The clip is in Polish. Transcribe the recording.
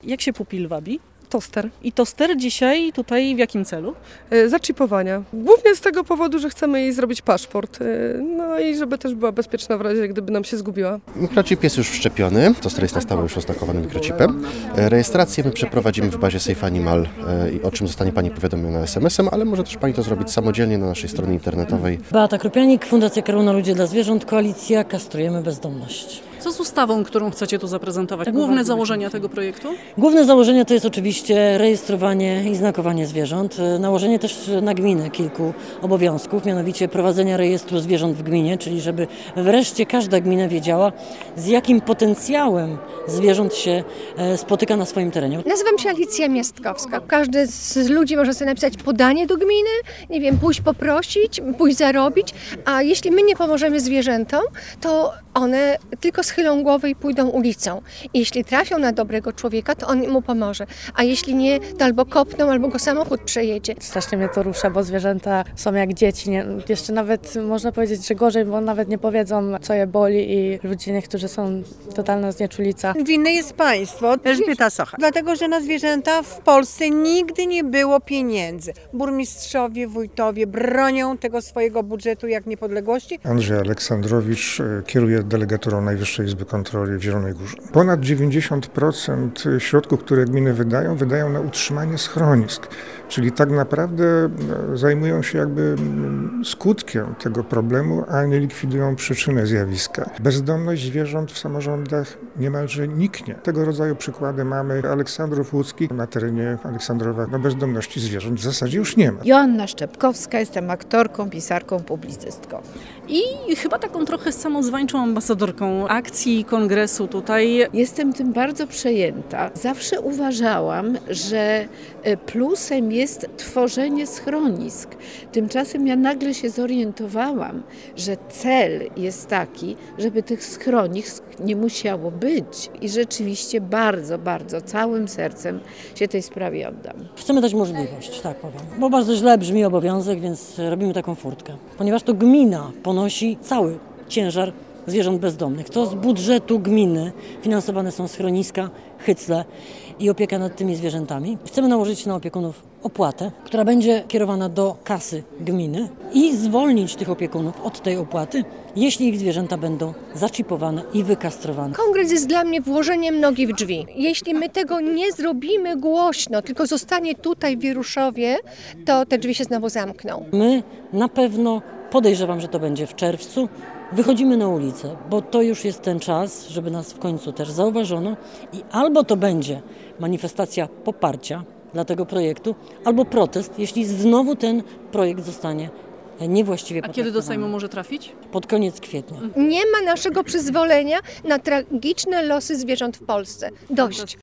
Jak się pupil wabi? Toster. I toster dzisiaj tutaj w jakim celu? Zaczipowania. Głównie z tego powodu, że chcemy jej zrobić paszport. No i żeby też była bezpieczna w razie, gdyby nam się zgubiła. Mikrochip jest już wszczepiony. Toster jest na stałe już oznakowany mikrochipem. Rejestrację my przeprowadzimy w bazie Safe Animal, o czym zostanie Pani powiadomiona SMS-em, ale może też Pani to zrobić samodzielnie na naszej stronie internetowej. Beata Kropianik, Fundacja Karuna Ludzie dla Zwierząt, Koalicja Kastrujemy Bezdomność. Co z ustawą, którą chcecie tu zaprezentować? Główne założenia tego projektu? Główne założenie to jest oczywiście rejestrowanie i znakowanie zwierząt. Nałożenie też na gminę kilku obowiązków, mianowicie prowadzenia rejestru zwierząt w gminie, czyli żeby wreszcie każda gmina wiedziała, z jakim potencjałem zwierząt się spotyka na swoim terenie. Nazywam się Alicja Miastkowska. Każdy z ludzi może sobie napisać podanie do gminy, nie wiem, pójść poprosić, pójść zarobić, a jeśli my nie pomożemy zwierzętom, to one tylko schylą głowę i pójdą ulicą. I jeśli trafią na dobrego człowieka, to on mu pomoże. A jeśli nie, to albo kopną, albo go samochód przejedzie. Strasznie mnie to rusza, bo zwierzęta są jak dzieci. Jeszcze nawet można powiedzieć, że gorzej, bo nawet nie powiedzą, co je boli i ludzie niektórzy są totalna znieczulica. Winne jest państwo. Elżbieta Socha. Dlatego, że na zwierzęta w Polsce nigdy nie było pieniędzy. Burmistrzowie, wójtowie bronią tego swojego budżetu jak niepodległości. Andrzej Aleksandrowicz kieruje delegaturą Najwyższej Izby Kontroli w Zielonej Górze. Ponad 90% środków, które gminy wydają na utrzymanie schronisk. Czyli tak naprawdę zajmują się jakby skutkiem tego problemu, a nie likwidują przyczynę zjawiska. Bezdomność zwierząt w samorządach niemalże niknie. Tego rodzaju przykłady mamy. Aleksandrów Łódzki, na terenie Aleksandrowa bezdomności zwierząt w zasadzie już nie ma. Joanna Szczepkowska, jestem aktorką, pisarką, publicystką. I chyba taką trochę samozwańczą ambasadorką akcji, kongresu tutaj. Jestem tym bardzo przejęta. Zawsze uważałam, że plusem jest tworzenie schronisk. Tymczasem ja nagle się zorientowałam, że cel jest taki, żeby tych schronisk nie musiało być. I rzeczywiście bardzo, bardzo całym sercem się tej sprawie oddam. Chcemy dać możliwość, tak powiem. Bo bardzo źle brzmi obowiązek, więc robimy taką furtkę. Ponieważ to gmina ponosi cały ciężar zwierząt bezdomnych. To z budżetu gminy finansowane są schroniska, hycle i opieka nad tymi zwierzętami. Chcemy nałożyć na opiekunów opłatę, która będzie kierowana do kasy gminy i zwolnić tych opiekunów od tej opłaty, jeśli ich zwierzęta będą zaczipowane i wykastrowane. Kongres jest dla mnie włożeniem nogi w drzwi. Jeśli my tego nie zrobimy głośno, tylko zostanie tutaj w Wieruszowie, to te drzwi się znowu zamkną. My na pewno, podejrzewam, że to będzie w czerwcu, wychodzimy na ulicę, bo to już jest ten czas, żeby nas w końcu też zauważono i albo to będzie manifestacja poparcia dla tego projektu, albo protest, jeśli znowu ten projekt zostanie niewłaściwie potraktowany. A kiedy do Sejmu może trafić? Pod koniec kwietnia. Nie ma naszego przyzwolenia na tragiczne losy zwierząt w Polsce. Dość.